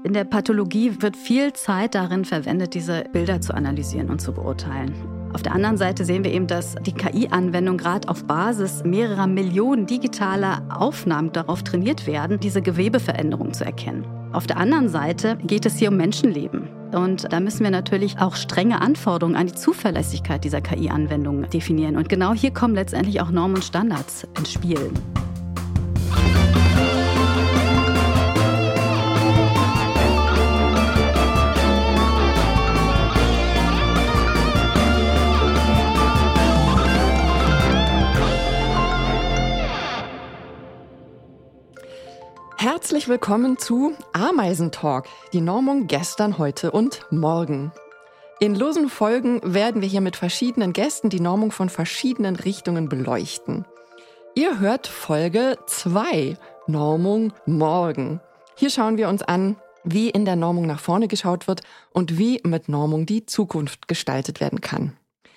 In der Pathologie wird viel Zeit darin verwendet, diese Bilder zu analysieren und zu beurteilen. Auf der anderen Seite sehen wir eben, dass die KI-Anwendungen gerade auf Basis mehrerer Millionen digitaler Aufnahmen darauf trainiert werden, diese Gewebeveränderungen zu erkennen. Auf der anderen Seite geht es hier um Menschenleben. Und da müssen wir natürlich auch strenge Anforderungen an die Zuverlässigkeit dieser KI-Anwendungen definieren. Und genau hier kommen letztendlich auch Normen und Standards ins Spiel. Herzlich willkommen zu Ameisentalk, die Normung gestern, heute und morgen. In losen Folgen werden wir hier mit verschiedenen Gästen die Normung von verschiedenen Richtungen beleuchten. Ihr hört Folge 2, Normung morgen. Hier schauen wir uns an, wie in der Normung nach vorne geschaut wird und wie mit Normung die Zukunft gestaltet werden kann.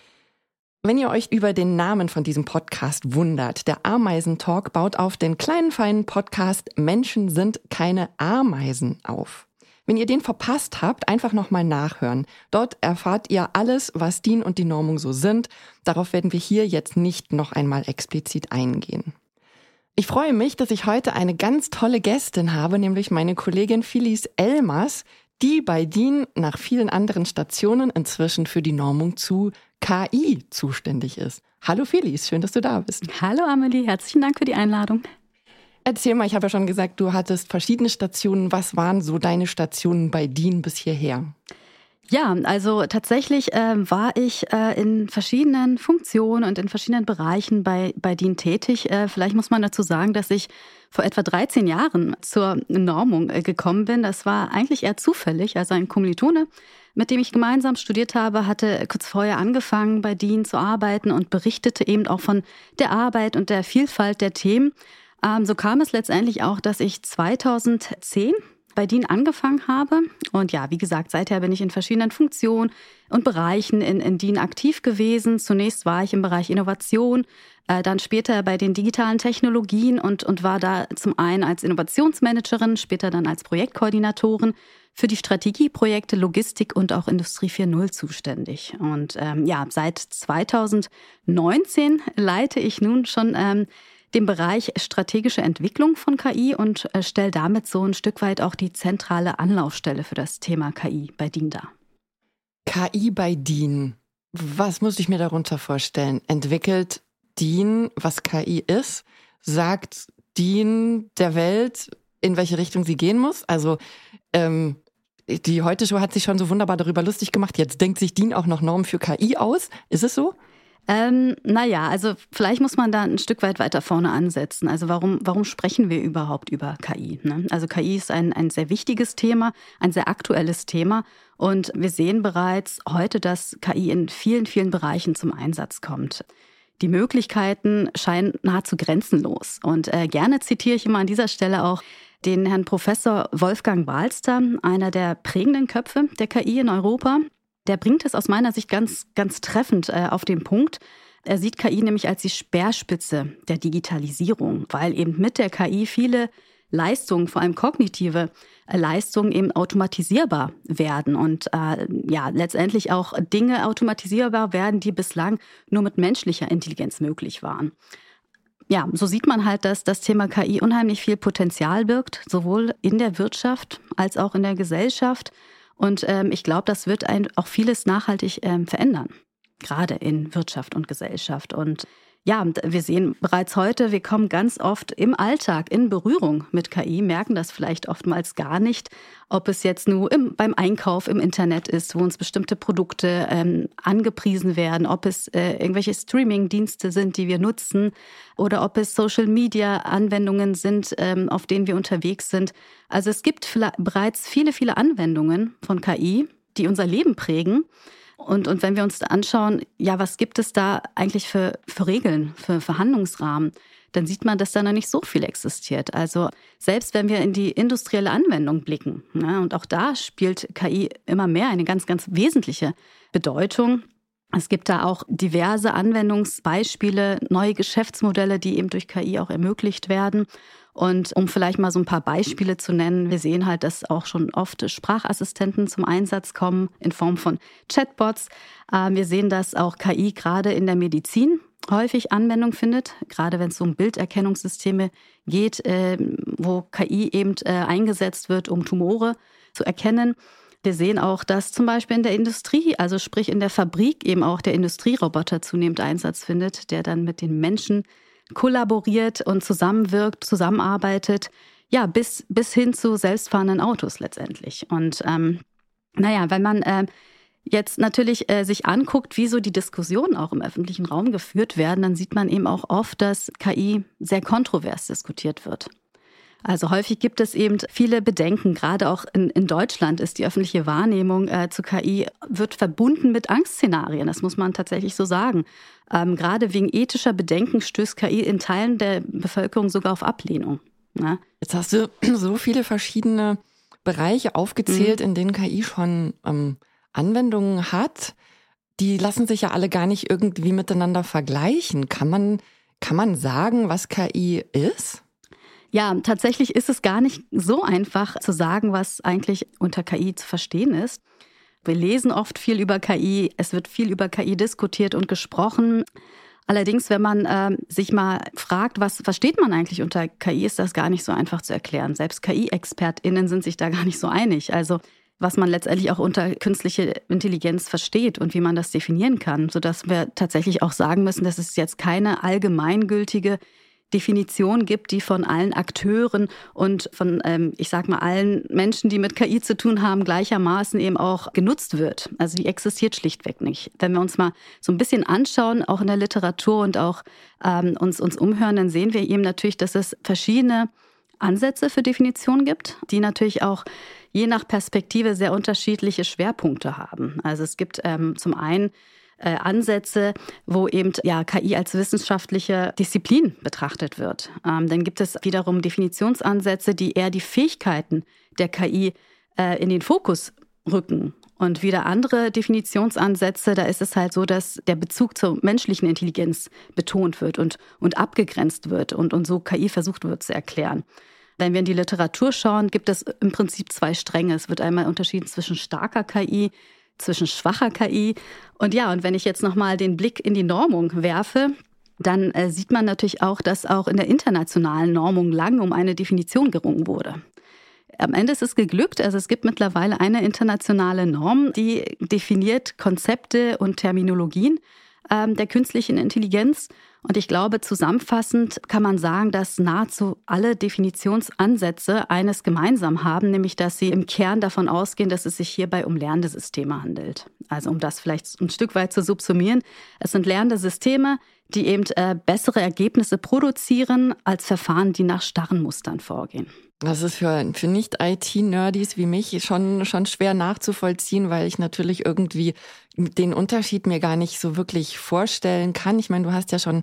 Wenn ihr euch über den Namen von diesem Podcast wundert, der Ameisentalk baut auf den kleinen, feinen Podcast Menschen sind keine Ameisen auf. Wenn ihr den verpasst habt, einfach nochmal nachhören. Dort erfahrt ihr alles, was DIN und die Normung so sind. Darauf werden wir hier jetzt nicht noch einmal explizit eingehen. Ich freue mich, dass ich heute eine ganz tolle Gästin habe, nämlich meine Kollegin Phyllis Elmers, die bei DIN nach vielen anderen Stationen inzwischen für die Normung zu KI zuständig ist. Hallo Phyllis, schön, dass du da bist. Hallo Amelie, herzlichen Dank für die Einladung. Erzähl mal, ich habe ja schon gesagt, du hattest verschiedene Stationen. Was waren so deine Stationen bei DIN bis hierher? Ja, also tatsächlich war ich in verschiedenen Funktionen und in verschiedenen Bereichen bei DIN tätig. Vielleicht muss man dazu sagen, dass ich vor etwa 13 Jahren zur Normung gekommen bin. Das war eigentlich eher zufällig. Also ein Kommilitone, mit dem ich gemeinsam studiert habe, hatte kurz vorher angefangen, bei DIN zu arbeiten und berichtete eben auch von der Arbeit und der Vielfalt der Themen. So kam es letztendlich auch, dass ich 2010 bei DIN angefangen habe. Und ja, wie gesagt, seither bin ich in verschiedenen Funktionen und Bereichen in DIN aktiv gewesen. Zunächst war ich im Bereich Innovation, dann später bei den digitalen Technologien und war da zum einen als Innovationsmanagerin, später dann als Projektkoordinatorin für die Strategieprojekte Logistik und auch Industrie 4.0 zuständig. Und seit 2019 leite ich nun schon den Bereich strategische Entwicklung von KI und stelle damit so ein Stück weit auch die zentrale Anlaufstelle für das Thema KI bei DIN dar. KI bei DIN. Was muss ich mir darunter vorstellen? Entwickelt DIN, was KI ist? Sagt DIN der Welt, in welche Richtung sie gehen muss? Also die Heute-Show hat sich schon so wunderbar darüber lustig gemacht. Jetzt denkt sich DIN auch noch Normen für KI aus. Ist es so? Also vielleicht muss man da ein Stück weit weiter vorne ansetzen. Also warum sprechen wir überhaupt über KI? Ne? Also KI ist ein sehr wichtiges Thema, ein sehr aktuelles Thema. Und wir sehen bereits heute, dass KI in vielen, vielen Bereichen zum Einsatz kommt. Die Möglichkeiten scheinen nahezu grenzenlos. Und gerne zitiere ich immer an dieser Stelle auch den Herrn Professor Wolfgang Wahlster, einer der prägenden Köpfe der KI in Europa. Der bringt es aus meiner Sicht ganz, ganz treffend auf den Punkt. Er sieht KI nämlich als die Speerspitze der Digitalisierung, weil eben mit der KI viele Leistungen, vor allem kognitive Leistungen, eben automatisierbar werden und letztendlich auch Dinge automatisierbar werden, die bislang nur mit menschlicher Intelligenz möglich waren. Ja, so sieht man halt, dass das Thema KI unheimlich viel Potenzial birgt, sowohl in der Wirtschaft als auch in der Gesellschaft. Und ich glaube, das wird auch vieles nachhaltig verändern, gerade in Wirtschaft und Gesellschaft. Und ja, wir sehen bereits heute, wir kommen ganz oft im Alltag in Berührung mit KI, merken das vielleicht oftmals gar nicht, ob es jetzt nur beim Einkauf im Internet ist, wo uns bestimmte Produkte angepriesen werden, ob es irgendwelche Streaming-Dienste sind, die wir nutzen, oder ob es Social-Media-Anwendungen sind, auf denen wir unterwegs sind. Also es gibt bereits viele, viele Anwendungen von KI, die unser Leben prägen. Und wenn wir uns da anschauen, ja, was gibt es da eigentlich für Regeln, für Verhandlungsrahmen, dann sieht man, dass da noch nicht so viel existiert. Also selbst wenn wir in die industrielle Anwendung blicken, und auch da spielt KI immer mehr eine ganz, ganz wesentliche Bedeutung. Es gibt da auch diverse Anwendungsbeispiele, neue Geschäftsmodelle, die eben durch KI auch ermöglicht werden. Und um vielleicht mal so ein paar Beispiele zu nennen, wir sehen halt, dass auch schon oft Sprachassistenten zum Einsatz kommen in Form von Chatbots. Wir sehen, dass auch KI gerade in der Medizin häufig Anwendung findet, gerade wenn es um Bilderkennungssysteme geht, wo KI eben eingesetzt wird, um Tumore zu erkennen. Wir sehen auch, dass zum Beispiel in der Industrie, also sprich in der Fabrik, eben auch der Industrieroboter zunehmend Einsatz findet, der dann mit den Menschen kollaboriert und zusammenwirkt, zusammenarbeitet, ja, bis hin zu selbstfahrenden Autos letztendlich. Und wenn man jetzt natürlich sich anguckt, wie so die Diskussionen auch im öffentlichen Raum geführt werden, dann sieht man eben auch oft, dass KI sehr kontrovers diskutiert wird. Also häufig gibt es eben viele Bedenken, gerade auch in Deutschland ist die öffentliche Wahrnehmung zu KI, wird verbunden mit Angstszenarien, das muss man tatsächlich so sagen. Gerade wegen ethischer Bedenken stößt KI in Teilen der Bevölkerung sogar auf Ablehnung. Ne? Jetzt hast du so viele verschiedene Bereiche aufgezählt, in denen KI schon Anwendungen hat. Die lassen sich ja alle gar nicht irgendwie miteinander vergleichen. Kann man sagen, was KI ist? Ja, tatsächlich ist es gar nicht so einfach zu sagen, was eigentlich unter KI zu verstehen ist. Wir lesen oft viel über KI, es wird viel über KI diskutiert und gesprochen. Allerdings, wenn man sich mal fragt, was versteht man eigentlich unter KI, ist das gar nicht so einfach zu erklären. Selbst KI-ExpertInnen sind sich da gar nicht so einig. Also was man letztendlich auch unter künstliche Intelligenz versteht und wie man das definieren kann, sodass wir tatsächlich auch sagen müssen, dass es jetzt keine allgemeingültige Definition gibt, die von allen Akteuren und von, allen Menschen, die mit KI zu tun haben, gleichermaßen eben auch genutzt wird. Also die existiert schlichtweg nicht. Wenn wir uns mal so ein bisschen anschauen, auch in der Literatur und auch uns umhören, dann sehen wir eben natürlich, dass es verschiedene Ansätze für Definitionen gibt, die natürlich auch je nach Perspektive sehr unterschiedliche Schwerpunkte haben. Also es gibt zum einen Ansätze, wo eben KI als wissenschaftliche Disziplin betrachtet wird. Dann gibt es wiederum Definitionsansätze, die eher die Fähigkeiten der KI in den Fokus rücken. Und wieder andere Definitionsansätze, da ist es halt so, dass der Bezug zur menschlichen Intelligenz betont wird und abgegrenzt wird und so KI versucht wird zu erklären. Wenn wir in die Literatur schauen, gibt es im Prinzip zwei Stränge. Es wird einmal unterschieden zwischen starker KI, zwischen schwacher KI. Und wenn ich jetzt nochmal den Blick in die Normung werfe, dann sieht man natürlich auch, dass auch in der internationalen Normung lang um eine Definition gerungen wurde. Am Ende ist es geglückt, also es gibt mittlerweile eine internationale Norm, die definiert Konzepte und Terminologien der künstlichen Intelligenz. Und ich glaube, zusammenfassend kann man sagen, dass nahezu alle Definitionsansätze eines gemeinsam haben, nämlich dass sie im Kern davon ausgehen, dass es sich hierbei um lernende Systeme handelt. Also um das vielleicht ein Stück weit zu subsumieren, es sind lernende Systeme, die eben bessere Ergebnisse produzieren als Verfahren, die nach starren Mustern vorgehen. Das ist für Nicht-IT-Nerdis wie mich schon schwer nachzuvollziehen, weil ich natürlich irgendwie den Unterschied mir gar nicht so wirklich vorstellen kann. Ich meine, du hast ja schon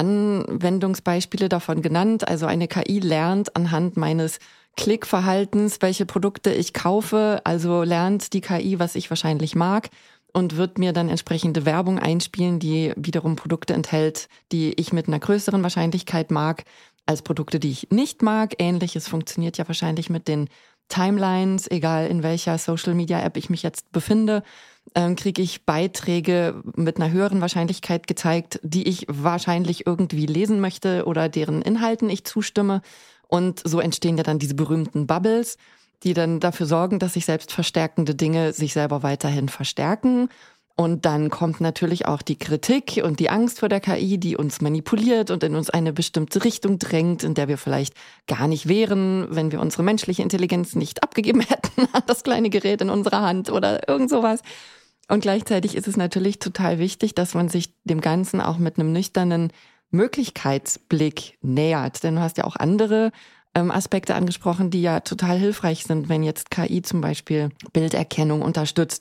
Anwendungsbeispiele davon genannt. Also eine KI lernt anhand meines Klickverhaltens, welche Produkte ich kaufe. Also lernt die KI, was ich wahrscheinlich mag und wird mir dann entsprechende Werbung einspielen, die wiederum Produkte enthält, die ich mit einer größeren Wahrscheinlichkeit mag, als Produkte, die ich nicht mag. Ähnliches funktioniert ja wahrscheinlich mit den Timelines, egal in welcher Social-Media-App ich mich jetzt befinde, kriege ich Beiträge mit einer höheren Wahrscheinlichkeit gezeigt, die ich wahrscheinlich irgendwie lesen möchte oder deren Inhalten ich zustimme. Und so entstehen ja dann diese berühmten Bubbles, die dann dafür sorgen, dass sich selbstverstärkende Dinge sich selber weiterhin verstärken. Und dann kommt natürlich auch die Kritik und die Angst vor der KI, die uns manipuliert und in uns eine bestimmte Richtung drängt, in der wir vielleicht gar nicht wären, wenn wir unsere menschliche Intelligenz nicht abgegeben hätten an das kleine Gerät in unserer Hand oder irgend sowas. Und gleichzeitig ist es natürlich total wichtig, dass man sich dem Ganzen auch mit einem nüchternen Möglichkeitsblick nähert. Denn du hast ja auch andere Aspekte angesprochen, die ja total hilfreich sind, wenn jetzt KI zum Beispiel Bilderkennung unterstützt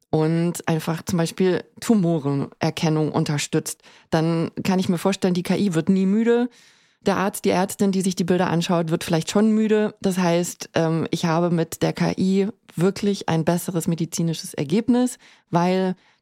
und einfach zum Beispiel Tumorenerkennung unterstützt, dann kann ich mir vorstellen, die KI wird nie müde. Der Arzt, die Ärztin, die sich die Bilder anschaut, wird vielleicht schon müde. Das heißt, ich habe mit der KI wirklich ein besseres medizinisches Ergebnis, weil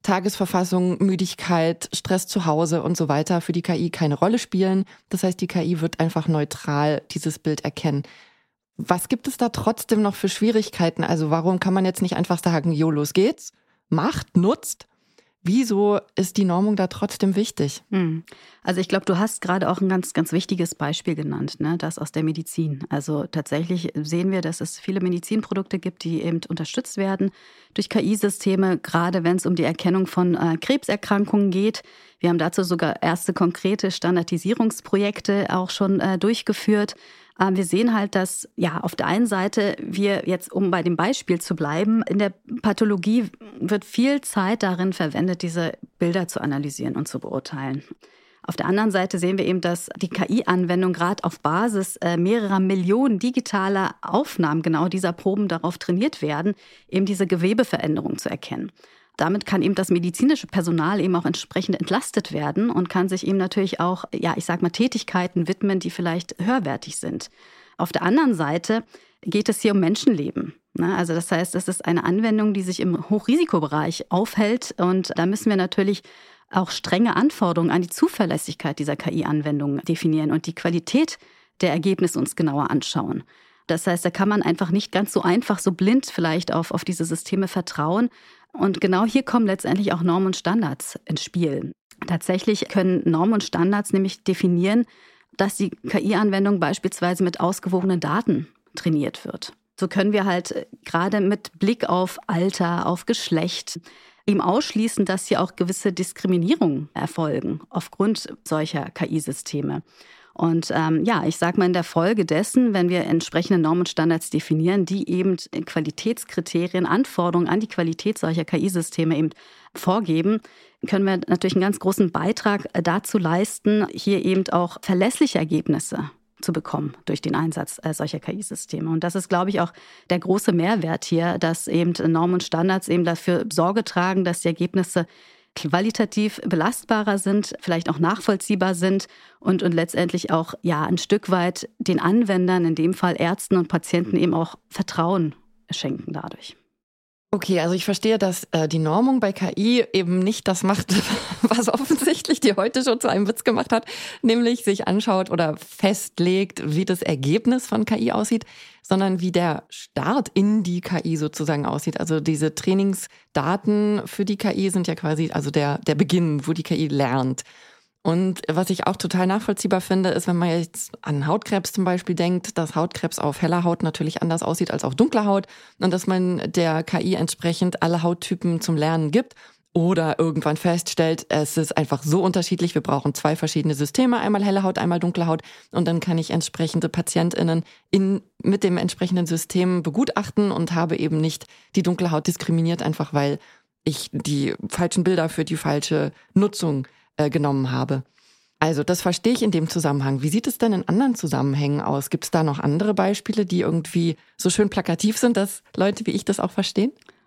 Tagesverfassung, Müdigkeit, Stress zu Hause und so weiter für die KI keine Rolle spielen. Das heißt, die KI wird einfach neutral dieses Bild erkennen. Was gibt es da trotzdem noch für Schwierigkeiten? Also warum kann man jetzt nicht einfach sagen, jo, los geht's, macht, nutzt? Wieso ist die Normung da trotzdem wichtig? Also ich glaube, du hast gerade auch ein ganz, ganz wichtiges Beispiel genannt, ne? Das aus der Medizin. Also tatsächlich sehen wir, dass es viele Medizinprodukte gibt, die eben unterstützt werden durch KI-Systeme, gerade wenn es um die Erkennung von Krebserkrankungen geht. Wir haben dazu sogar erste konkrete Standardisierungsprojekte auch schon durchgeführt. Wir sehen halt, dass auf der einen Seite wir jetzt, um bei dem Beispiel zu bleiben, in der Pathologie wird viel Zeit darin verwendet, diese Bilder zu analysieren und zu beurteilen. Auf der anderen Seite sehen wir eben, dass die KI-Anwendung gerade auf Basis mehrerer Millionen digitaler Aufnahmen genau dieser Proben darauf trainiert werden, eben diese Gewebeveränderung zu erkennen. Damit kann eben das medizinische Personal eben auch entsprechend entlastet werden und kann sich eben natürlich auch, Tätigkeiten widmen, die vielleicht höherwertig sind. Auf der anderen Seite geht es hier um Menschenleben. Also das heißt, es ist eine Anwendung, die sich im Hochrisikobereich aufhält und da müssen wir natürlich auch strenge Anforderungen an die Zuverlässigkeit dieser KI-Anwendungen definieren und die Qualität der Ergebnisse uns genauer anschauen. Das heißt, da kann man einfach nicht ganz so einfach, so blind vielleicht auf diese Systeme vertrauen. Und genau hier kommen letztendlich auch Normen und Standards ins Spiel. Tatsächlich können Normen und Standards nämlich definieren, dass die KI-Anwendung beispielsweise mit ausgewogenen Daten trainiert wird. So können wir halt gerade mit Blick auf Alter, auf Geschlecht eben ausschließen, dass hier auch gewisse Diskriminierungen erfolgen aufgrund solcher KI-Systeme. Und ich sage mal in der Folge dessen, wenn wir entsprechende Normen und Standards definieren, die eben Qualitätskriterien, Anforderungen an die Qualität solcher KI-Systeme eben vorgeben, können wir natürlich einen ganz großen Beitrag dazu leisten, hier eben auch verlässliche Ergebnisse zu bekommen durch den Einsatz solcher KI-Systeme. Und das ist, glaube ich, auch der große Mehrwert hier, dass eben Normen und Standards eben dafür Sorge tragen, dass die Ergebnisse qualitativ belastbarer sind, vielleicht auch nachvollziehbar sind und letztendlich auch ein Stück weit den Anwendern, in dem Fall Ärzten und Patienten, eben auch Vertrauen schenken dadurch. Okay, also ich verstehe, dass die Normung bei KI eben nicht das macht, was offensichtlich die heute schon zu einem Witz gemacht hat, nämlich sich anschaut oder festlegt, wie das Ergebnis von KI aussieht, sondern wie der Start in die KI sozusagen aussieht. Also diese Trainingsdaten für die KI sind ja quasi also der Beginn, wo die KI lernt. Und was ich auch total nachvollziehbar finde, ist, wenn man jetzt an Hautkrebs zum Beispiel denkt, dass Hautkrebs auf heller Haut natürlich anders aussieht als auf dunkler Haut und dass man der KI entsprechend alle Hauttypen zum Lernen gibt oder irgendwann feststellt, es ist einfach so unterschiedlich, wir brauchen 2 verschiedene Systeme, einmal helle Haut, einmal dunkle Haut und dann kann ich entsprechende PatientInnen mit dem entsprechenden System begutachten und habe eben nicht die dunkle Haut diskriminiert, einfach weil ich die falschen Bilder für die falsche Nutzung genommen habe. Also das verstehe ich in dem Zusammenhang. Wie sieht es denn in anderen Zusammenhängen aus? Gibt es da noch andere Beispiele, die irgendwie so schön plakativ sind, dass Leute wie ich das auch verstehen?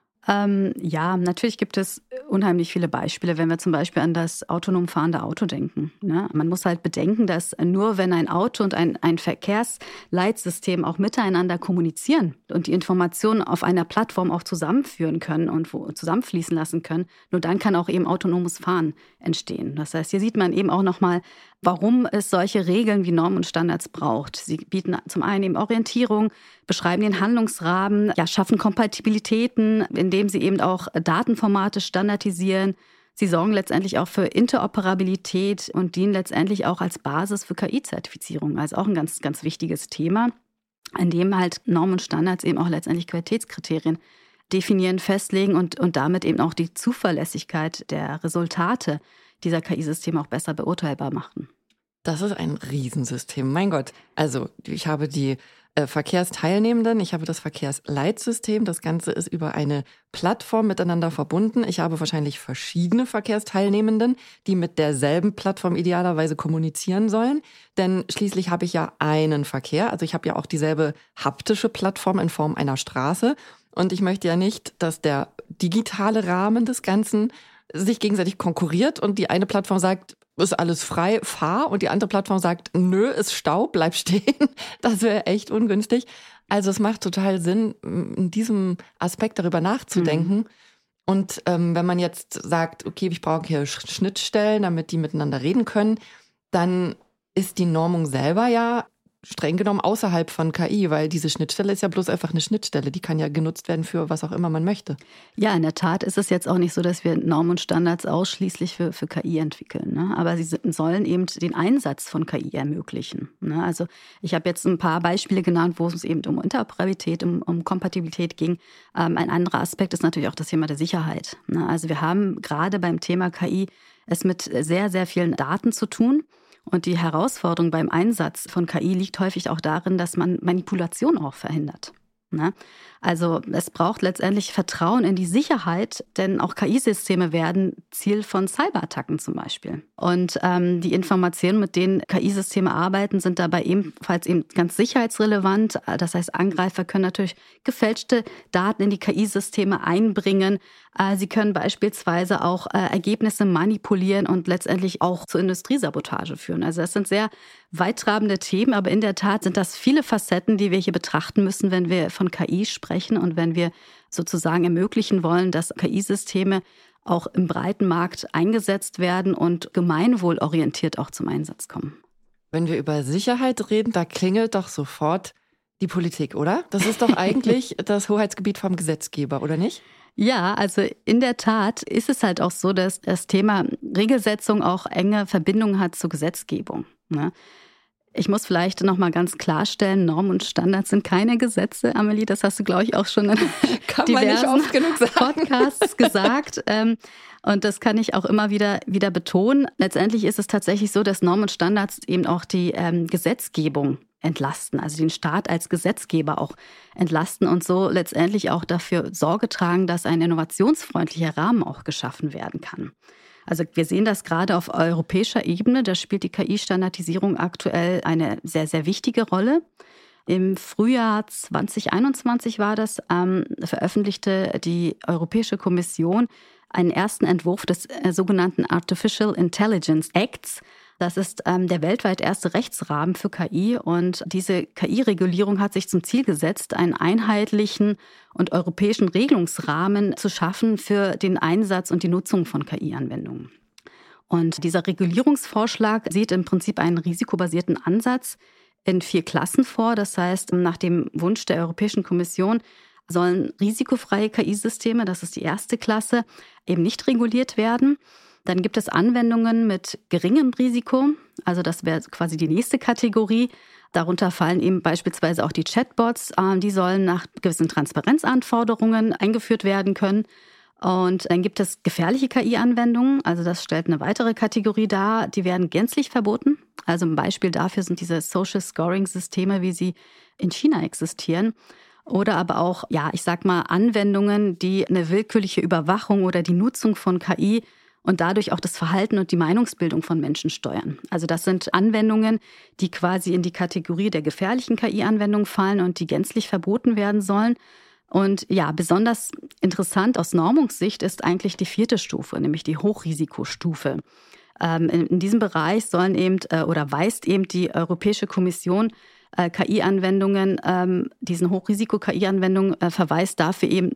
Natürlich gibt es unheimlich viele Beispiele, wenn wir zum Beispiel an das autonom fahrende Auto denken. Ne? Man muss halt bedenken, dass nur wenn ein Auto und ein Verkehrsleitsystem auch miteinander kommunizieren und die Informationen auf einer Plattform auch zusammenführen können und zusammenfließen lassen können, nur dann kann auch eben autonomes Fahren entstehen. Das heißt, hier sieht man eben auch nochmal, warum es solche Regeln wie Normen und Standards braucht. Sie bieten zum einen eben Orientierung, beschreiben den Handlungsrahmen, schaffen Kompatibilitäten, indem sie eben auch Datenformate standardisieren. Sie sorgen letztendlich auch für Interoperabilität und dienen letztendlich auch als Basis für KI-Zertifizierung. Also auch ein ganz, ganz wichtiges Thema, in dem halt Normen und Standards eben auch letztendlich Qualitätskriterien definieren, festlegen und damit eben auch die Zuverlässigkeit der Resultate dieser KI-Systeme auch besser beurteilbar machen. Das ist ein Riesensystem. Mein Gott. Also ich habe die Verkehrsteilnehmenden, ich habe das Verkehrsleitsystem. Das Ganze ist über eine Plattform miteinander verbunden. Ich habe wahrscheinlich verschiedene Verkehrsteilnehmenden, die mit derselben Plattform idealerweise kommunizieren sollen. Denn schließlich habe ich ja einen Verkehr. Also ich habe ja auch dieselbe haptische Plattform in Form einer Straße. Und ich möchte ja nicht, dass der digitale Rahmen des Ganzen sich gegenseitig konkurriert und die eine Plattform sagt, ist alles frei, fahr, und die andere Plattform sagt, nö, ist Stau, bleib stehen. Das wäre echt ungünstig. Also es macht total Sinn, in diesem Aspekt darüber nachzudenken. Und wenn man jetzt sagt, okay, ich brauche hier Schnittstellen, damit die miteinander reden können, dann ist die Normung selber ja streng genommen außerhalb von KI, weil diese Schnittstelle ist ja bloß einfach eine Schnittstelle. Die kann ja genutzt werden für was auch immer man möchte. Ja, in der Tat ist es jetzt auch nicht so, dass wir Normen und Standards ausschließlich für KI entwickeln. Ne? Aber sie sollen eben den Einsatz von KI ermöglichen. Ne? Also ich habe jetzt ein paar Beispiele genannt, wo es eben um Interoperabilität, um Kompatibilität ging. Ein anderer Aspekt ist natürlich auch das Thema der Sicherheit. Ne? Also wir haben gerade beim Thema KI es mit sehr, sehr vielen Daten zu tun. Und die Herausforderung beim Einsatz von KI liegt häufig auch darin, dass man Manipulation auch verhindert. Ne? Also es braucht letztendlich Vertrauen in die Sicherheit, denn auch KI-Systeme werden Ziel von Cyberattacken zum Beispiel. Und die Informationen, mit denen KI-Systeme arbeiten, sind dabei ebenfalls eben ganz sicherheitsrelevant. Das heißt, Angreifer können natürlich gefälschte Daten in die KI-Systeme einbringen. Sie können beispielsweise auch Ergebnisse manipulieren und letztendlich auch zur Industriesabotage führen. Also das sind sehr weittrabende Themen, aber in der Tat sind das viele Facetten, die wir hier betrachten müssen, wenn wir von KI sprechen und wenn wir sozusagen ermöglichen wollen, dass KI-Systeme auch im breiten Markt eingesetzt werden und gemeinwohlorientiert auch zum Einsatz kommen. Wenn wir über Sicherheit reden, da klingelt doch sofort die Politik, oder? Das ist doch eigentlich das Hoheitsgebiet vom Gesetzgeber, oder nicht? Ja, also in der Tat ist es halt auch so, dass das Thema Regelsetzung auch enge Verbindungen hat zur Gesetzgebung. Ne? Ich muss vielleicht noch mal ganz klarstellen, Normen und Standards sind keine Gesetze, Amelie, das hast du, glaube ich, auch schon in diversen Podcasts gesagt. Und das kann ich auch immer wieder betonen. Letztendlich ist es tatsächlich so, dass Normen und Standards eben auch die Gesetzgebung entlasten, also den Staat als Gesetzgeber auch entlasten und so letztendlich auch dafür Sorge tragen, dass ein innovationsfreundlicher Rahmen auch geschaffen werden kann. Also wir sehen das gerade auf europäischer Ebene, da spielt die KI-Standardisierung aktuell eine sehr, sehr wichtige Rolle. Im Frühjahr 2021 war das, veröffentlichte die Europäische Kommission einen ersten Entwurf des sogenannten Artificial Intelligence Acts. Das ist der weltweit erste Rechtsrahmen für KI und diese KI-Regulierung hat sich zum Ziel gesetzt, einen einheitlichen und europäischen Regelungsrahmen zu schaffen für den Einsatz und die Nutzung von KI-Anwendungen. Und dieser Regulierungsvorschlag sieht im Prinzip einen risikobasierten Ansatz in 4 Klassen vor. Das heißt, nach dem Wunsch der Europäischen Kommission sollen risikofreie KI-Systeme, das ist die erste Klasse, eben nicht reguliert werden. Dann gibt es Anwendungen mit geringem Risiko, also das wäre quasi die nächste Kategorie. Darunter fallen eben beispielsweise auch die Chatbots, die sollen nach gewissen Transparenzanforderungen eingeführt werden können. Und dann gibt es gefährliche KI-Anwendungen, also das stellt eine weitere Kategorie dar, die werden gänzlich verboten. Also ein Beispiel dafür sind diese Social Scoring-Systeme, wie sie in China existieren. Oder aber auch, Anwendungen, die eine willkürliche Überwachung oder die Nutzung von KI und dadurch auch das Verhalten und die Meinungsbildung von Menschen steuern. Also das sind Anwendungen, die quasi in die Kategorie der gefährlichen KI-Anwendungen fallen und die gänzlich verboten werden sollen. Und ja, besonders interessant aus Normungssicht ist eigentlich die 4. Stufe, nämlich die Hochrisikostufe. In diesem Bereich weist eben die Europäische Kommission KI-Anwendungen, diesen Hochrisiko-KI-Anwendungen verweist dafür eben,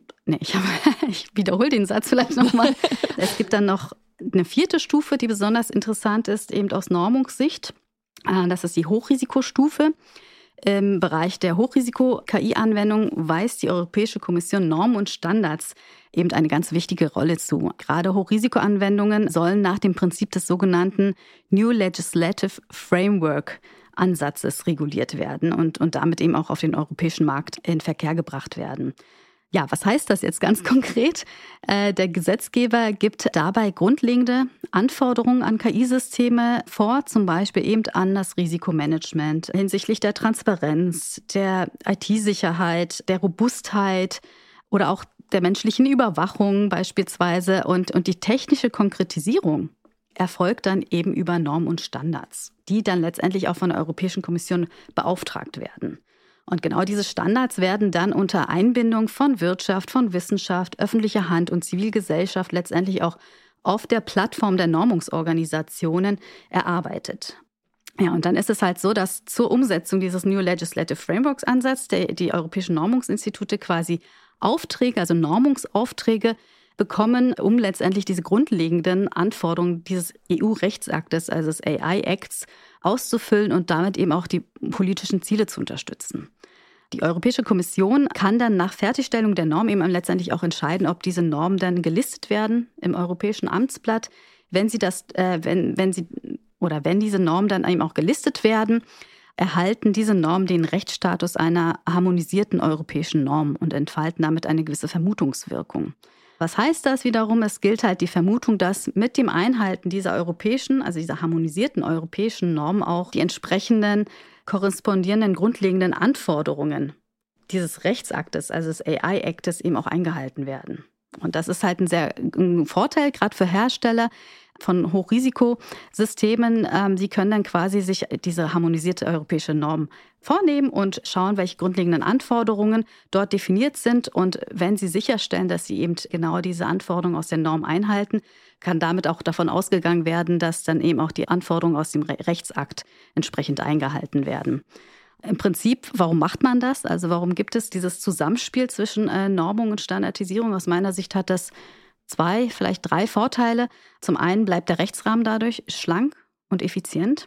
ich wiederhole den Satz vielleicht nochmal. Es gibt dann noch eine 4. Stufe, die besonders interessant ist, eben aus Normungssicht. Das ist die Hochrisikostufe. Im Bereich der Hochrisiko-KI-Anwendung weist die Europäische Kommission Normen und Standards eben eine ganz wichtige Rolle zu. Gerade Hochrisikoanwendungen sollen nach dem Prinzip des sogenannten New Legislative Framework Ansatzes reguliert werden und damit eben auch auf den europäischen Markt in Verkehr gebracht werden. Ja, was heißt das jetzt ganz konkret? Der Gesetzgeber gibt dabei grundlegende Anforderungen an KI-Systeme vor, zum Beispiel eben an das Risikomanagement hinsichtlich der Transparenz, der IT-Sicherheit, der Robustheit oder auch der menschlichen Überwachung beispielsweise. Und die technische Konkretisierung erfolgt dann eben über Normen und Standards, die dann letztendlich auch von der Europäischen Kommission beauftragt werden. Und genau diese Standards werden dann unter Einbindung von Wirtschaft, von Wissenschaft, öffentlicher Hand und Zivilgesellschaft letztendlich auch auf der Plattform der Normungsorganisationen erarbeitet. Ja, und dann ist es halt so, dass zur Umsetzung dieses New Legislative Frameworks Ansatz die europäischen Normungsinstitute quasi Aufträge, also Normungsaufträge bekommen, um letztendlich diese grundlegenden Anforderungen dieses EU-Rechtsaktes, also des AI-Acts, auszufüllen und damit eben auch die politischen Ziele zu unterstützen. Die Europäische Kommission kann dann nach Fertigstellung der Norm eben letztendlich auch entscheiden, ob diese Normen dann gelistet werden im Europäischen Amtsblatt. Wenn diese Normen dann eben auch gelistet werden, erhalten diese Normen den Rechtsstatus einer harmonisierten europäischen Norm und entfalten damit eine gewisse Vermutungswirkung. Was heißt das wiederum? Es gilt halt die Vermutung, dass mit dem Einhalten dieser dieser harmonisierten europäischen Normen auch die entsprechenden korrespondierenden grundlegenden Anforderungen dieses Rechtsaktes, also des AI-Actes, eben auch eingehalten werden. Und das ist halt ein Vorteil, gerade für Hersteller von Hochrisikosystemen. Sie können dann quasi sich diese harmonisierte europäische Norm vornehmen und schauen, welche grundlegenden Anforderungen dort definiert sind. Und wenn sie sicherstellen, dass sie eben genau diese Anforderungen aus der Norm einhalten, kann damit auch davon ausgegangen werden, dass dann eben auch die Anforderungen aus dem Rechtsakt entsprechend eingehalten werden. Im Prinzip, warum macht man das? Also warum gibt es dieses Zusammenspiel zwischen Normung und Standardisierung? Aus meiner Sicht hat das 2, vielleicht 3 Vorteile. Zum einen bleibt der Rechtsrahmen dadurch schlank und effizient.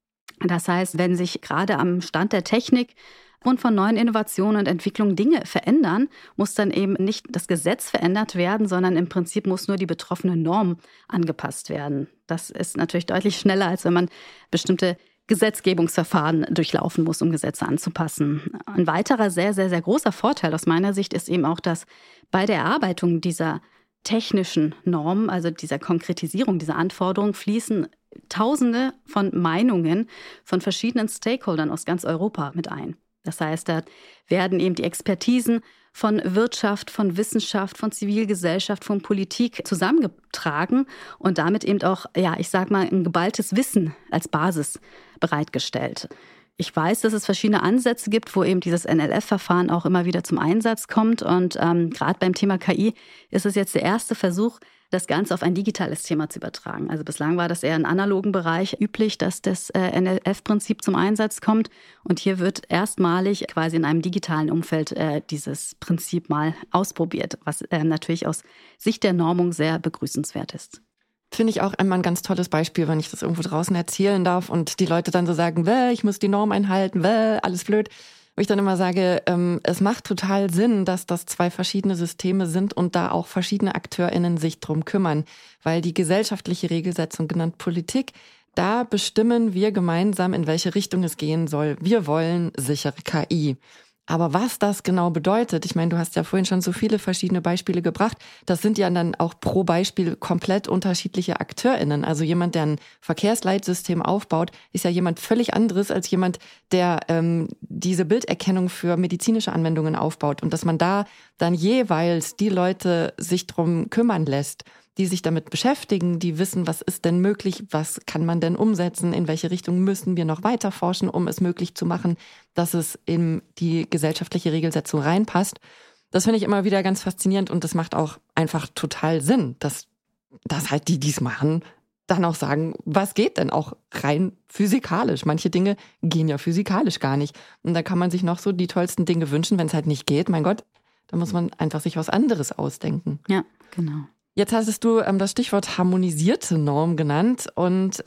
Das heißt, wenn sich gerade am Stand der Technik aufgrund von neuen Innovationen und Entwicklungen Dinge verändern, muss dann eben nicht das Gesetz verändert werden, sondern im Prinzip muss nur die betroffene Norm angepasst werden. Das ist natürlich deutlich schneller, als wenn man bestimmte Gesetzgebungsverfahren durchlaufen muss, um Gesetze anzupassen. Ein weiterer sehr, sehr, sehr großer Vorteil aus meiner Sicht ist eben auch, dass bei der Erarbeitung dieser technischen Normen, also dieser Konkretisierung dieser Anforderungen, fließen Tausende von Meinungen von verschiedenen Stakeholdern aus ganz Europa mit ein. Das heißt, da werden eben die Expertisen von Wirtschaft, von Wissenschaft, von Zivilgesellschaft, von Politik zusammengetragen und damit eben auch, ein geballtes Wissen als Basis bereitgestellt. Ich weiß, dass es verschiedene Ansätze gibt, wo eben dieses NLF-Verfahren auch immer wieder zum Einsatz kommt. Und gerade beim Thema KI ist es jetzt der erste Versuch, das Ganze auf ein digitales Thema zu übertragen. Also bislang war das eher im analogen Bereich üblich, dass das NLF-Prinzip zum Einsatz kommt. Und hier wird erstmalig quasi in einem digitalen Umfeld dieses Prinzip mal ausprobiert, was natürlich aus Sicht der Normung sehr begrüßenswert ist. Finde ich auch einmal ein ganz tolles Beispiel, wenn ich das irgendwo draußen erzählen darf und die Leute dann so sagen, ich muss die Norm einhalten, alles blöd. Wo ich dann immer sage, es macht total Sinn, dass das 2 verschiedene Systeme sind und da auch verschiedene AkteurInnen sich drum kümmern. Weil die gesellschaftliche Regelsetzung, genannt Politik, da bestimmen wir gemeinsam, in welche Richtung es gehen soll. Wir wollen sichere KI. Aber was das genau bedeutet, ich meine, du hast ja vorhin schon so viele verschiedene Beispiele gebracht, das sind ja dann auch pro Beispiel komplett unterschiedliche AkteurInnen. Also jemand, der ein Verkehrsleitsystem aufbaut, ist ja jemand völlig anderes als jemand, der diese Bilderkennung für medizinische Anwendungen aufbaut. Und dass man da dann jeweils die Leute sich drum kümmern lässt, die sich damit beschäftigen, die wissen, was ist denn möglich, was kann man denn umsetzen, in welche Richtung müssen wir noch weiter forschen, um es möglich zu machen, dass es in die gesellschaftliche Regelsetzung reinpasst. Das finde ich immer wieder ganz faszinierend und das macht auch einfach total Sinn, dass halt die es machen, dann auch sagen, was geht denn auch rein physikalisch. Manche Dinge gehen ja physikalisch gar nicht. Und da kann man sich noch so die tollsten Dinge wünschen, wenn es halt nicht geht, mein Gott, da muss man einfach sich was anderes ausdenken. Ja, genau. Jetzt hattest du das Stichwort harmonisierte Norm genannt und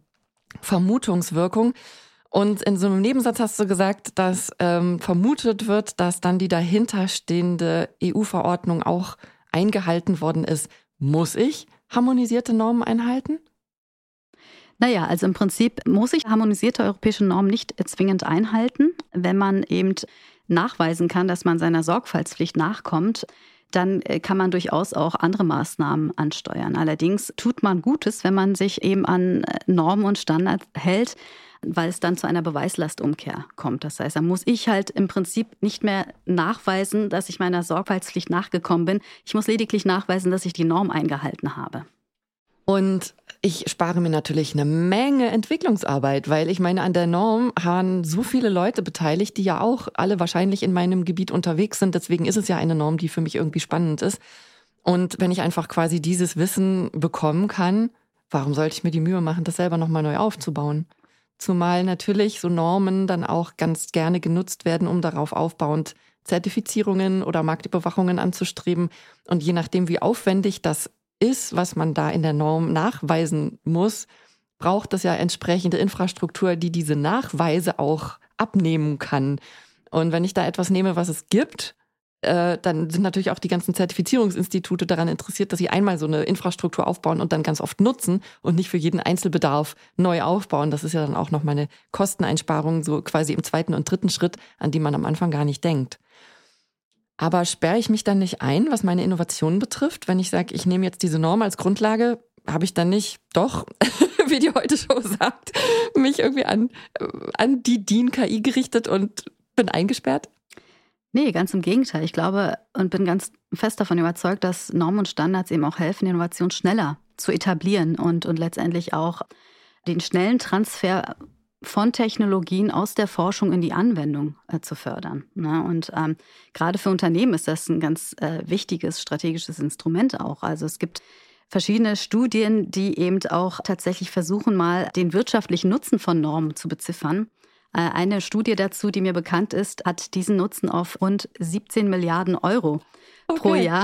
Vermutungswirkung. Und in so einem Nebensatz hast du gesagt, dass vermutet wird, dass dann die dahinterstehende EU-Verordnung auch eingehalten worden ist. Muss ich harmonisierte Normen einhalten? Naja, also im Prinzip muss ich harmonisierte europäische Normen nicht zwingend einhalten. Wenn man eben nachweisen kann, dass man seiner Sorgfaltspflicht nachkommt, dann kann man durchaus auch andere Maßnahmen ansteuern. Allerdings tut man Gutes, wenn man sich eben an Normen und Standards hält, weil es dann zu einer Beweislastumkehr kommt. Das heißt, da muss ich halt im Prinzip nicht mehr nachweisen, dass ich meiner Sorgfaltspflicht nachgekommen bin. Ich muss lediglich nachweisen, dass ich die Norm eingehalten habe. Und ich spare mir natürlich eine Menge Entwicklungsarbeit, weil ich meine, an der Norm haben so viele Leute beteiligt, die ja auch alle wahrscheinlich in meinem Gebiet unterwegs sind. Deswegen ist es ja eine Norm, die für mich irgendwie spannend ist. Und wenn ich einfach quasi dieses Wissen bekommen kann, warum sollte ich mir die Mühe machen, das selber nochmal neu aufzubauen? Zumal natürlich so Normen dann auch ganz gerne genutzt werden, um darauf aufbauend Zertifizierungen oder Marktüberwachungen anzustreben. Und je nachdem, wie aufwendig das ist, was man da in der Norm nachweisen muss, braucht es ja entsprechende Infrastruktur, die diese Nachweise auch abnehmen kann. Und wenn ich da etwas nehme, was es gibt, dann sind natürlich auch die ganzen Zertifizierungsinstitute daran interessiert, dass sie einmal so eine Infrastruktur aufbauen und dann ganz oft nutzen und nicht für jeden Einzelbedarf neu aufbauen. Das ist ja dann auch nochmal eine Kosteneinsparung, so quasi im zweiten und dritten Schritt, an die man am Anfang gar nicht denkt. Aber sperre ich mich dann nicht ein, was meine Innovationen betrifft? Wenn ich sage, ich nehme jetzt diese Norm als Grundlage, habe ich dann nicht doch, wie die Heute-Show sagt, mich irgendwie an die DIN-KI gerichtet und bin eingesperrt? Nee, ganz im Gegenteil. Ich glaube und bin ganz fest davon überzeugt, dass Normen und Standards eben auch helfen, Innovation schneller zu etablieren und letztendlich auch den schnellen Transfer von Technologien aus der Forschung in die Anwendung zu fördern. Ne? Und gerade für Unternehmen ist das ein ganz wichtiges strategisches Instrument auch. Also es gibt verschiedene Studien, die eben auch tatsächlich versuchen, mal den wirtschaftlichen Nutzen von Normen zu beziffern. Eine Studie dazu, die mir bekannt ist, hat diesen Nutzen auf rund 17 Milliarden Euro pro Jahr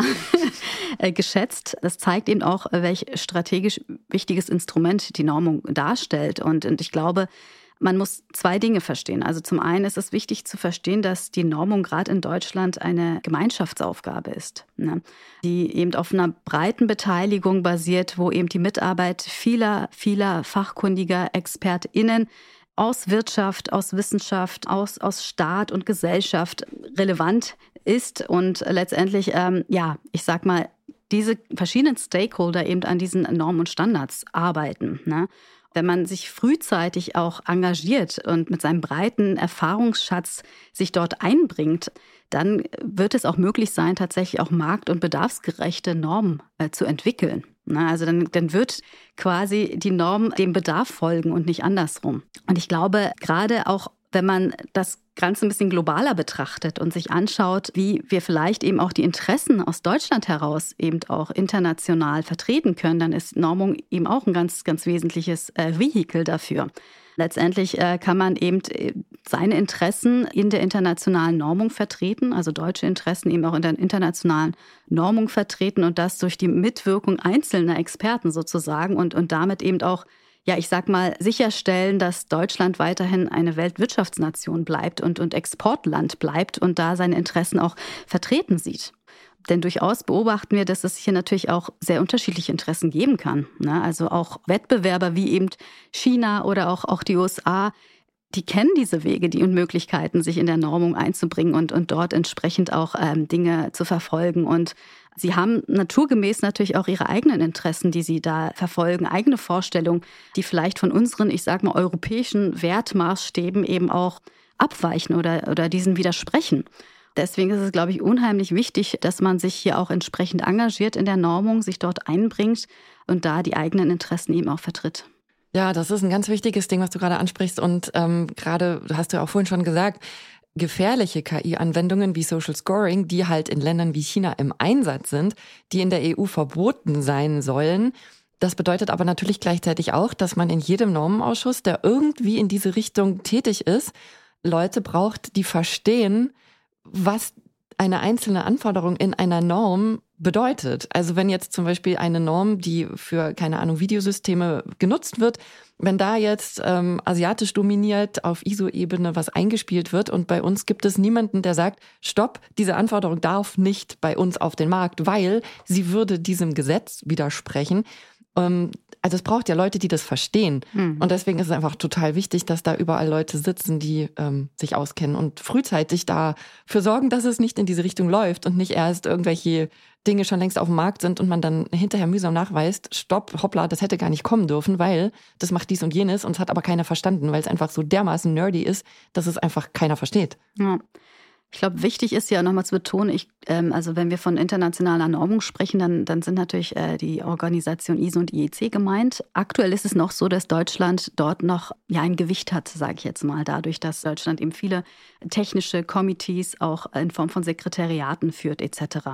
geschätzt. Das zeigt eben auch, welch strategisch wichtiges Instrument die Normung darstellt. Und ich glaube, man muss zwei Dinge verstehen. Also zum einen ist es wichtig zu verstehen, dass die Normung gerade in Deutschland eine Gemeinschaftsaufgabe ist, ne? Die eben auf einer breiten Beteiligung basiert, wo eben die Mitarbeit vieler fachkundiger ExpertInnen aus Wirtschaft, aus Wissenschaft, aus Staat und Gesellschaft relevant ist und letztendlich, ich sag mal, diese verschiedenen Stakeholder eben an diesen Normen und Standards arbeiten, ne? Wenn man sich frühzeitig auch engagiert und mit seinem breiten Erfahrungsschatz sich dort einbringt, dann wird es auch möglich sein, tatsächlich auch markt- und bedarfsgerechte Normen zu entwickeln. Also dann wird quasi die Norm dem Bedarf folgen und nicht andersrum. Und ich glaube, gerade auch, wenn man das Ganze ein bisschen globaler betrachtet und sich anschaut, wie wir vielleicht eben auch die Interessen aus Deutschland heraus eben auch international vertreten können, dann ist Normung eben auch ein ganz, ganz wesentliches Vehikel dafür. Letztendlich kann man eben seine Interessen in der internationalen Normung vertreten, also deutsche Interessen eben auch in der internationalen Normung vertreten und das durch die Mitwirkung einzelner Experten sozusagen und damit eben auch, sicherstellen, dass Deutschland weiterhin eine Weltwirtschaftsnation bleibt und Exportland bleibt und da seine Interessen auch vertreten sieht. Denn durchaus beobachten wir, dass es hier natürlich auch sehr unterschiedliche Interessen geben kann, ne? Also auch Wettbewerber wie eben China oder auch die USA, die kennen diese Wege, die und Möglichkeiten, sich in der Normung einzubringen und dort entsprechend auch Dinge zu verfolgen. Und sie haben naturgemäß natürlich auch ihre eigenen Interessen, die sie da verfolgen, eigene Vorstellungen, die vielleicht von unseren, europäischen Wertmaßstäben eben auch abweichen oder diesen widersprechen. Deswegen ist es, glaube ich, unheimlich wichtig, dass man sich hier auch entsprechend engagiert in der Normung, sich dort einbringt und da die eigenen Interessen eben auch vertritt. Ja, das ist ein ganz wichtiges Ding, was du gerade ansprichst. Und gerade, hast du ja auch vorhin schon gesagt, gefährliche KI-Anwendungen wie Social Scoring, die halt in Ländern wie China im Einsatz sind, die in der EU verboten sein sollen. Das bedeutet aber natürlich gleichzeitig auch, dass man in jedem Normenausschuss, der irgendwie in diese Richtung tätig ist, Leute braucht, die verstehen, was eine einzelne Anforderung in einer Norm bedeutet. Also wenn jetzt zum Beispiel eine Norm, die für, keine Ahnung, Videosysteme genutzt wird, wenn da jetzt asiatisch dominiert auf ISO-Ebene was eingespielt wird und bei uns gibt es niemanden, der sagt, stopp, diese Anforderung darf nicht bei uns auf den Markt, weil sie würde diesem Gesetz widersprechen. Also es braucht ja Leute, die das verstehen. Und deswegen ist es einfach total wichtig, dass da überall Leute sitzen, die sich auskennen und frühzeitig dafür sorgen, dass es nicht in diese Richtung läuft und nicht erst irgendwelche Dinge schon längst auf dem Markt sind und man dann hinterher mühsam nachweist, stopp, hoppla, das hätte gar nicht kommen dürfen, weil das macht dies und jenes und es hat aber keiner verstanden, weil es einfach so dermaßen nerdy ist, dass es einfach keiner versteht. Ja. Ich glaube, wichtig ist ja nochmal zu betonen, also wenn wir von internationaler Normung sprechen, dann sind natürlich die Organisation ISO und IEC gemeint. Aktuell ist es noch so, dass Deutschland dort noch ein Gewicht hat, sage ich jetzt mal, dadurch, dass Deutschland eben viele technische Committees auch in Form von Sekretariaten führt etc.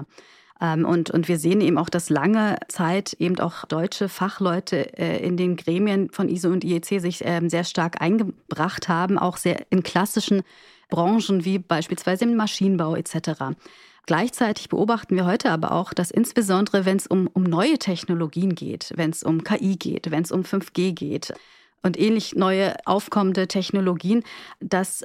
Und wir sehen eben auch, dass lange Zeit eben auch deutsche Fachleute in den Gremien von ISO und IEC sich sehr stark eingebracht haben, auch sehr in klassischen Branchen wie beispielsweise im Maschinenbau etc. Gleichzeitig beobachten wir heute aber auch, dass insbesondere, wenn es um neue Technologien geht, wenn es um KI geht, wenn es um 5G geht und ähnlich neue aufkommende Technologien, dass,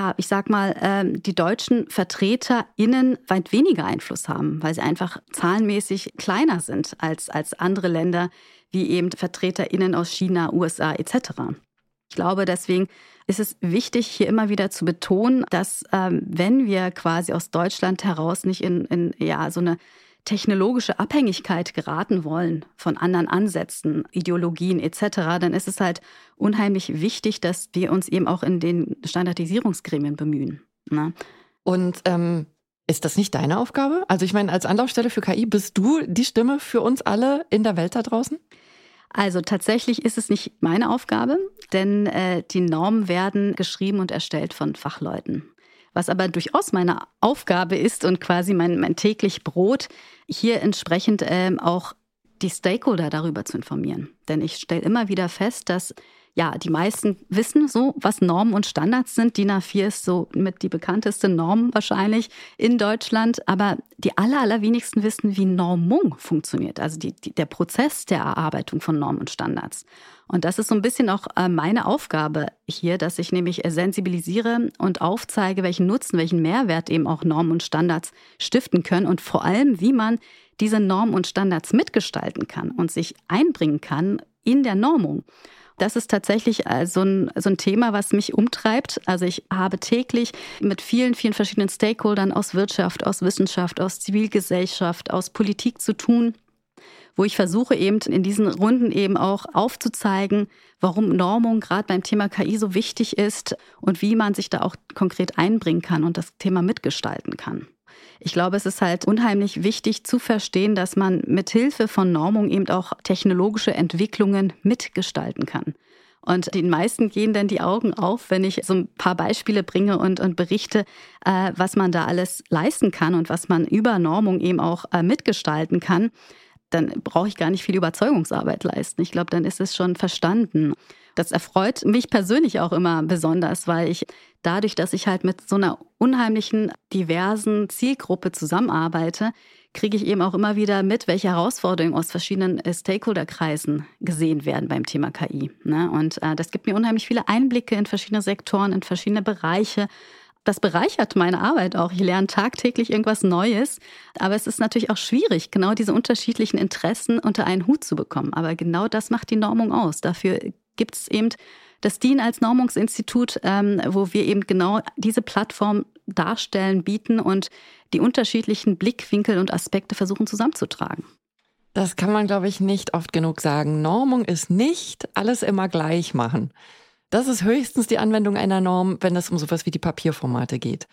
die deutschen VertreterInnen weit weniger Einfluss haben, weil sie einfach zahlenmäßig kleiner sind als andere Länder, wie eben VertreterInnen aus China, USA etc. Ich glaube, deswegen ist es wichtig, hier immer wieder zu betonen, dass wenn wir quasi aus Deutschland heraus nicht in so eine technologische Abhängigkeit geraten wollen von anderen Ansätzen, Ideologien etc., dann ist es halt unheimlich wichtig, dass wir uns eben auch in den Standardisierungsgremien bemühen. Ne? Und ist das nicht deine Aufgabe? Also ich meine, als Anlaufstelle für KI bist du die Stimme für uns alle in der Welt da draußen? Also tatsächlich ist es nicht meine Aufgabe, denn die Normen werden geschrieben und erstellt von Fachleuten. Was aber durchaus meine Aufgabe ist und quasi mein täglich Brot, hier entsprechend auch die Stakeholder darüber zu informieren. Denn ich stelle immer wieder fest, dass die meisten wissen so, was Normen und Standards sind. DIN A4 ist so mit die bekannteste Norm wahrscheinlich in Deutschland. Aber die allerwenigsten wissen, wie Normung funktioniert. Also der Prozess der Erarbeitung von Normen und Standards. Und das ist so ein bisschen auch meine Aufgabe hier, dass ich nämlich sensibilisiere und aufzeige, welchen Nutzen, welchen Mehrwert eben auch Normen und Standards stiften können und vor allem, wie man diese Normen und Standards mitgestalten kann und sich einbringen kann in der Normung. Das ist tatsächlich so ein Thema, was mich umtreibt. Also ich habe täglich mit vielen, vielen verschiedenen Stakeholdern aus Wirtschaft, aus Wissenschaft, aus Zivilgesellschaft, aus Politik zu tun, wo ich versuche eben in diesen Runden eben auch aufzuzeigen, warum Normung gerade beim Thema KI so wichtig ist und wie man sich da auch konkret einbringen kann und das Thema mitgestalten kann. Ich glaube, es ist halt unheimlich wichtig zu verstehen, dass man mit Hilfe von Normung eben auch technologische Entwicklungen mitgestalten kann. Und den meisten gehen dann die Augen auf, wenn ich so ein paar Beispiele bringe und berichte, was man da alles leisten kann und was man über Normung eben auch mitgestalten kann. Dann brauche ich gar nicht viel Überzeugungsarbeit leisten. Ich glaube, dann ist es schon verstanden. Das erfreut mich persönlich auch immer besonders, weil ich dadurch, dass ich halt mit so einer unheimlichen, diversen Zielgruppe zusammenarbeite, kriege ich eben auch immer wieder mit, welche Herausforderungen aus verschiedenen Stakeholderkreisen gesehen werden beim Thema KI. Und das gibt mir unheimlich viele Einblicke in verschiedene Sektoren, in verschiedene Bereiche. Das bereichert meine Arbeit auch. Ich lerne tagtäglich irgendwas Neues. Aber es ist natürlich auch schwierig, genau diese unterschiedlichen Interessen unter einen Hut zu bekommen. Aber genau das macht die Normung aus. Dafür gibt es eben das DIN als Normungsinstitut, wo wir eben genau diese Plattform darstellen, bieten und die unterschiedlichen Blickwinkel und Aspekte versuchen zusammenzutragen. Das kann man, glaube ich, nicht oft genug sagen. Normung ist nicht alles immer gleich machen. Das ist höchstens die Anwendung einer Norm, wenn es um sowas wie die Papierformate geht.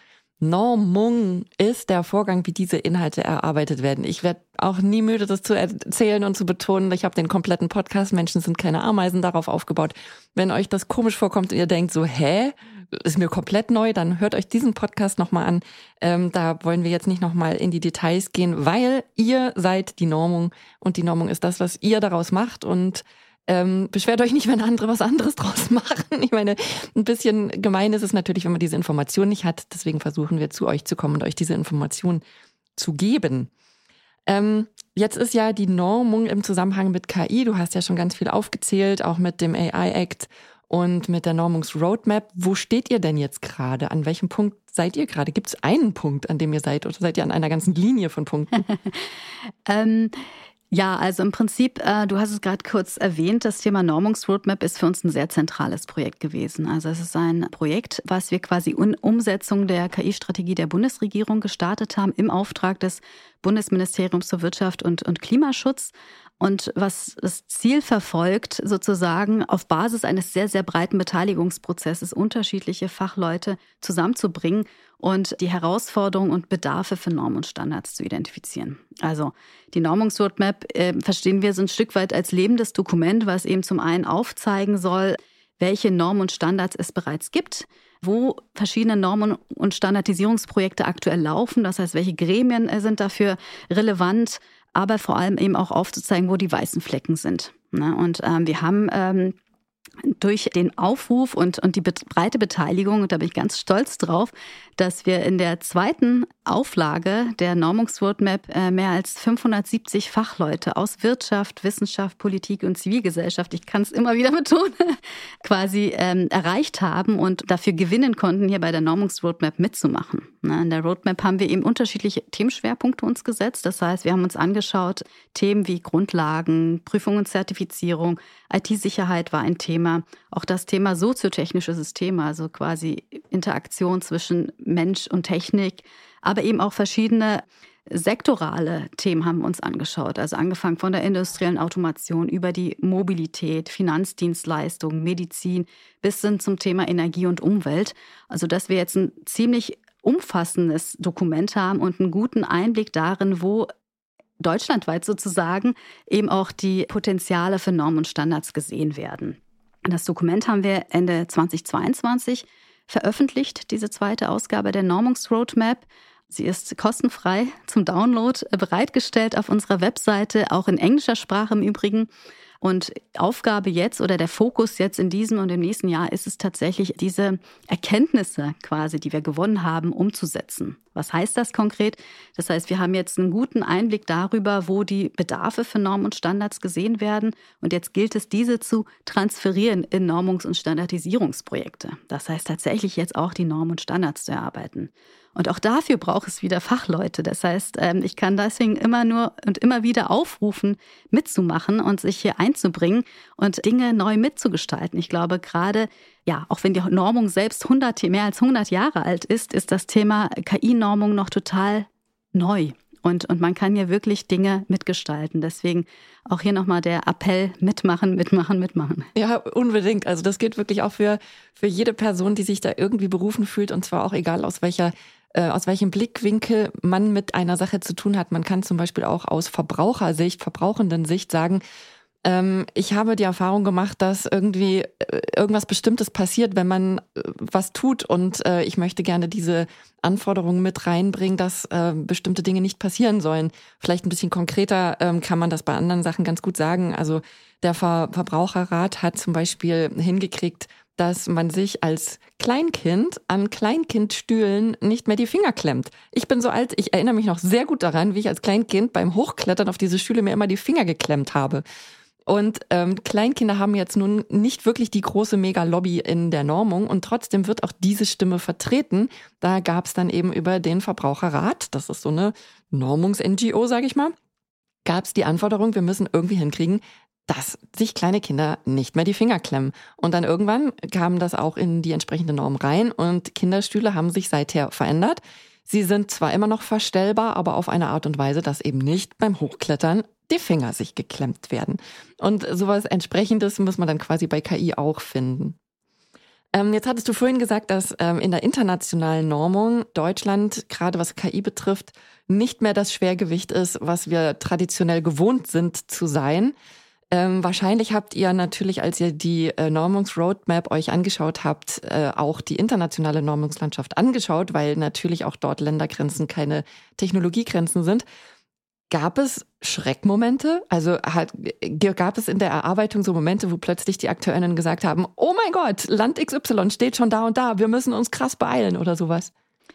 Normung ist der Vorgang, wie diese Inhalte erarbeitet werden. Ich werde auch nie müde, das zu erzählen und zu betonen. Ich habe den kompletten Podcast Menschen sind keine Ameisen darauf aufgebaut. Wenn euch das komisch vorkommt und ihr denkt so, ist mir komplett neu, dann hört euch diesen Podcast nochmal an. Da wollen wir jetzt nicht nochmal in die Details gehen, weil ihr seid die Normung und die Normung ist das, was ihr daraus macht und beschwert euch nicht, wenn andere was anderes draus machen. Ich meine, ein bisschen gemein ist es natürlich, wenn man diese Information nicht hat. Deswegen versuchen wir, zu euch zu kommen und euch diese Information zu geben. Jetzt ist ja die Normung im Zusammenhang mit KI. Du hast ja schon ganz viel aufgezählt, auch mit dem AI-Act und mit der Normungsroadmap. Wo steht ihr denn jetzt gerade? An welchem Punkt seid ihr gerade? Gibt es einen Punkt, an dem ihr seid? Oder seid ihr an einer ganzen Linie von Punkten? Ja, also im Prinzip, du hast es gerade kurz erwähnt, das Thema Normungsroadmap ist für uns ein sehr zentrales Projekt gewesen. Also es ist ein Projekt, was wir quasi in Umsetzung der KI-Strategie der Bundesregierung gestartet haben im Auftrag des Bundesministeriums für Wirtschaft und Klimaschutz. Und was das Ziel verfolgt, sozusagen auf Basis eines sehr, sehr breiten Beteiligungsprozesses unterschiedliche Fachleute zusammenzubringen und die Herausforderungen und Bedarfe für Normen und Standards zu identifizieren. Also die Normungsroadmap verstehen wir so ein Stück weit als lebendes Dokument, was eben zum einen aufzeigen soll, welche Normen und Standards es bereits gibt, wo verschiedene Normen und Standardisierungsprojekte aktuell laufen, das heißt, welche Gremien sind dafür relevant, aber vor allem eben auch aufzuzeigen, wo die weißen Flecken sind. Und wir haben durch den Aufruf und die breite Beteiligung, und da bin ich ganz stolz drauf, dass wir in der zweiten Auflage der Normungsroadmap mehr als 570 Fachleute aus Wirtschaft, Wissenschaft, Politik und Zivilgesellschaft, ich kann es immer wieder betonen, quasi erreicht haben und dafür gewinnen konnten, hier bei der Normungsroadmap mitzumachen. In der Roadmap haben wir eben unterschiedliche Themenschwerpunkte uns gesetzt. Das heißt, wir haben uns angeschaut, Themen wie Grundlagen, Prüfung und Zertifizierung, IT-Sicherheit war ein Thema, auch das Thema soziotechnische Systeme, also quasi Interaktion zwischen Mensch und Technik, aber eben auch verschiedene sektorale Themen haben wir uns angeschaut. Also angefangen von der industriellen Automation über die Mobilität, Finanzdienstleistungen, Medizin bis hin zum Thema Energie und Umwelt. Also dass wir jetzt ein ziemlich umfassendes Dokument haben und einen guten Einblick darin, wo deutschlandweit sozusagen eben auch die Potenziale für Normen und Standards gesehen werden. Das Dokument haben wir Ende 2022 veröffentlicht, diese zweite Ausgabe der Normungsroadmap. Sie ist kostenfrei zum Download bereitgestellt auf unserer Webseite, auch in englischer Sprache im Übrigen. Und Aufgabe jetzt oder der Fokus jetzt in diesem und im nächsten Jahr ist es tatsächlich, diese Erkenntnisse quasi, die wir gewonnen haben, umzusetzen. Was heißt das konkret? Das heißt, wir haben jetzt einen guten Einblick darüber, wo die Bedarfe für Normen und Standards gesehen werden. Und jetzt gilt es, diese zu transferieren in Normungs- und Standardisierungsprojekte. Das heißt tatsächlich jetzt auch die Normen und Standards zu erarbeiten. Und auch dafür braucht es wieder Fachleute. Das heißt, ich kann deswegen immer wieder aufrufen, mitzumachen und sich hier einzubringen und Dinge neu mitzugestalten. Ich glaube gerade, ja, auch wenn die Normung selbst mehr als 100 Jahre alt ist, ist das Thema KI-Normung noch total neu. Und man kann hier wirklich Dinge mitgestalten. Deswegen auch hier nochmal der Appell, mitmachen. Ja, unbedingt. Also das gilt wirklich auch für jede Person, die sich da irgendwie berufen fühlt, und zwar auch egal aus welchem Blickwinkel man mit einer Sache zu tun hat. Man kann zum Beispiel auch aus Verbrauchendensicht sagen, ich habe die Erfahrung gemacht, dass irgendwie irgendwas Bestimmtes passiert, wenn man was tut, und ich möchte gerne diese Anforderungen mit reinbringen, dass bestimmte Dinge nicht passieren sollen. Vielleicht ein bisschen konkreter kann man das bei anderen Sachen ganz gut sagen. Also der Verbraucherrat hat zum Beispiel hingekriegt, dass man sich als Kleinkind an Kleinkindstühlen nicht mehr die Finger klemmt. Ich bin so alt, ich erinnere mich noch sehr gut daran, wie ich als Kleinkind beim Hochklettern auf diese Stühle mir immer die Finger geklemmt habe. Und Kleinkinder haben jetzt nun nicht wirklich die große Mega-Lobby in der Normung, und trotzdem wird auch diese Stimme vertreten. Da gab es dann eben über den Verbraucherrat, das ist so eine Normungs-NGO, sage ich mal, gab es die Anforderung, wir müssen irgendwie hinkriegen, dass sich kleine Kinder nicht mehr die Finger klemmen. Und dann irgendwann kam das auch in die entsprechende Norm rein, und Kinderstühle haben sich seither verändert. Sie sind zwar immer noch verstellbar, aber auf eine Art und Weise, dass eben nicht beim Hochklettern die Finger sich geklemmt werden. Und sowas Entsprechendes muss man dann quasi bei KI auch finden. Jetzt hattest du vorhin gesagt, dass in der internationalen Normung Deutschland, gerade was KI betrifft, nicht mehr das Schwergewicht ist, was wir traditionell gewohnt sind zu sein. Wahrscheinlich habt ihr natürlich, als ihr die Normungsroadmap euch angeschaut habt, auch die internationale Normungslandschaft angeschaut, weil natürlich auch dort Ländergrenzen keine Technologiegrenzen sind. Gab es Schreckmomente? Also gab es in der Erarbeitung so Momente, wo plötzlich die AkteurInnen gesagt haben, oh mein Gott, Land XY steht schon da und da, wir müssen uns krass beeilen oder sowas?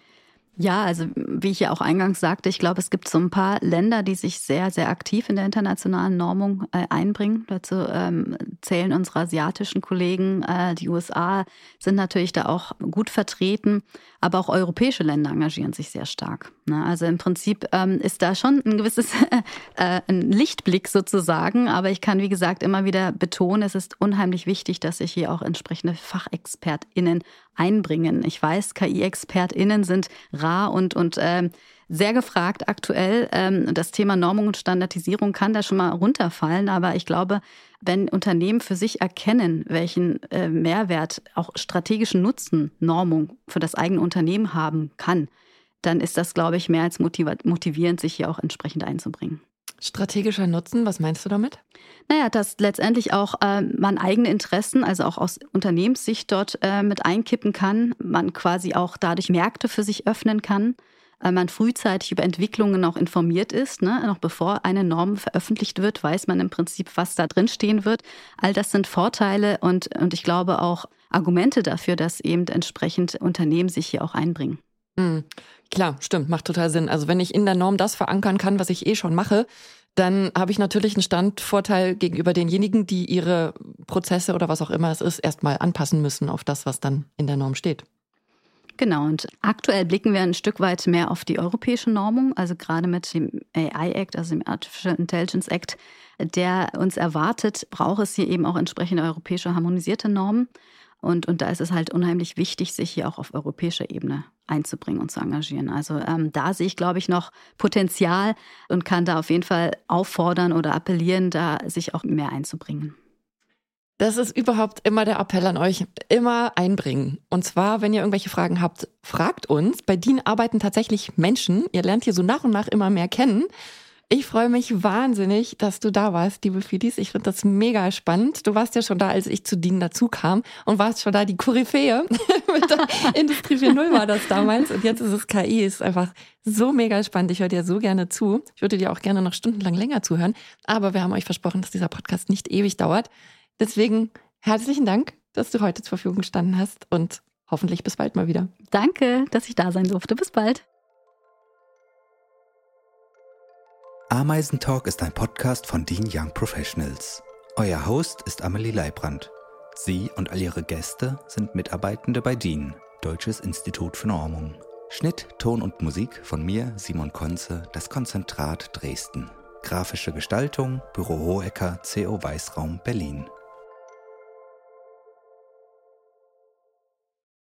Ja, also wie ich ja auch eingangs sagte, ich glaube, es gibt so ein paar Länder, die sich sehr, sehr aktiv in der internationalen Normung einbringen. Dazu zählen unsere asiatischen Kollegen. Die USA sind natürlich da auch gut vertreten, aber auch europäische Länder engagieren sich sehr stark. Also im Prinzip ist da schon ein gewisses ein Lichtblick sozusagen, aber ich kann, wie gesagt, immer wieder betonen, es ist unheimlich wichtig, dass sich hier auch entsprechende FachexpertInnen einbringen. Ich weiß, KI-ExpertInnen sind rar und sehr gefragt aktuell. Das Thema Normung und Standardisierung kann da schon mal runterfallen, aber ich glaube, wenn Unternehmen für sich erkennen, welchen Mehrwert, auch strategischen Nutzen Normung für das eigene Unternehmen haben kann, dann ist das, glaube ich, mehr als motivierend, sich hier auch entsprechend einzubringen. Strategischer Nutzen, was meinst du damit? Naja, dass letztendlich auch man eigene Interessen, also auch aus Unternehmenssicht dort mit einkippen kann, man quasi auch dadurch Märkte für sich öffnen kann. man frühzeitig über Entwicklungen auch informiert ist. Ne? Noch bevor eine Norm veröffentlicht wird, weiß man im Prinzip, was da drin stehen wird. All das sind Vorteile und ich glaube auch Argumente dafür, dass eben entsprechend Unternehmen sich hier auch einbringen. Klar, stimmt, macht total Sinn. Also wenn ich in der Norm das verankern kann, was ich schon mache, dann habe ich natürlich einen Standvorteil gegenüber denjenigen, die ihre Prozesse oder was auch immer es ist, erstmal anpassen müssen auf das, was dann in der Norm steht. Genau, und aktuell blicken wir ein Stück weit mehr auf die europäische Normung, also gerade mit dem AI Act, also dem Artificial Intelligence Act, der uns erwartet, braucht es hier eben auch entsprechende europäische harmonisierte Normen. Und da ist es halt unheimlich wichtig, sich hier auch auf europäischer Ebene einzubringen und zu engagieren. Also da sehe ich, glaube ich, noch Potenzial und kann da auf jeden Fall auffordern oder appellieren, da sich auch mehr einzubringen. Das ist überhaupt immer der Appell an euch, immer einbringen. Und zwar, wenn ihr irgendwelche Fragen habt, fragt uns. Bei DIN arbeiten tatsächlich Menschen. Ihr lernt hier so nach und nach immer mehr kennen. Ich freue mich wahnsinnig, dass du da warst, liebe Fidis. Ich finde das mega spannend. Du warst ja schon da, als ich zu DIN dazu kam und warst schon da die Koryphäe. Mit der Industrie 4.0 war das damals und jetzt ist es KI. Ist einfach so mega spannend. Ich höre dir so gerne zu. Ich würde dir auch gerne noch stundenlang länger zuhören. Aber wir haben euch versprochen, dass dieser Podcast nicht ewig dauert. Deswegen herzlichen Dank, dass du heute zur Verfügung gestanden hast und hoffentlich bis bald mal wieder. Danke, dass ich da sein durfte. Bis bald. Ameisentalk ist ein Podcast von DIN Young Professionals. Euer Host ist Amelie Leibrand. Sie und all ihre Gäste sind Mitarbeitende bei DIN, Deutsches Institut für Normung. Schnitt, Ton und Musik von mir, Simon Konze, das Konzentrat Dresden. Grafische Gestaltung, Büro Hohecker, CO Weißraum, Berlin.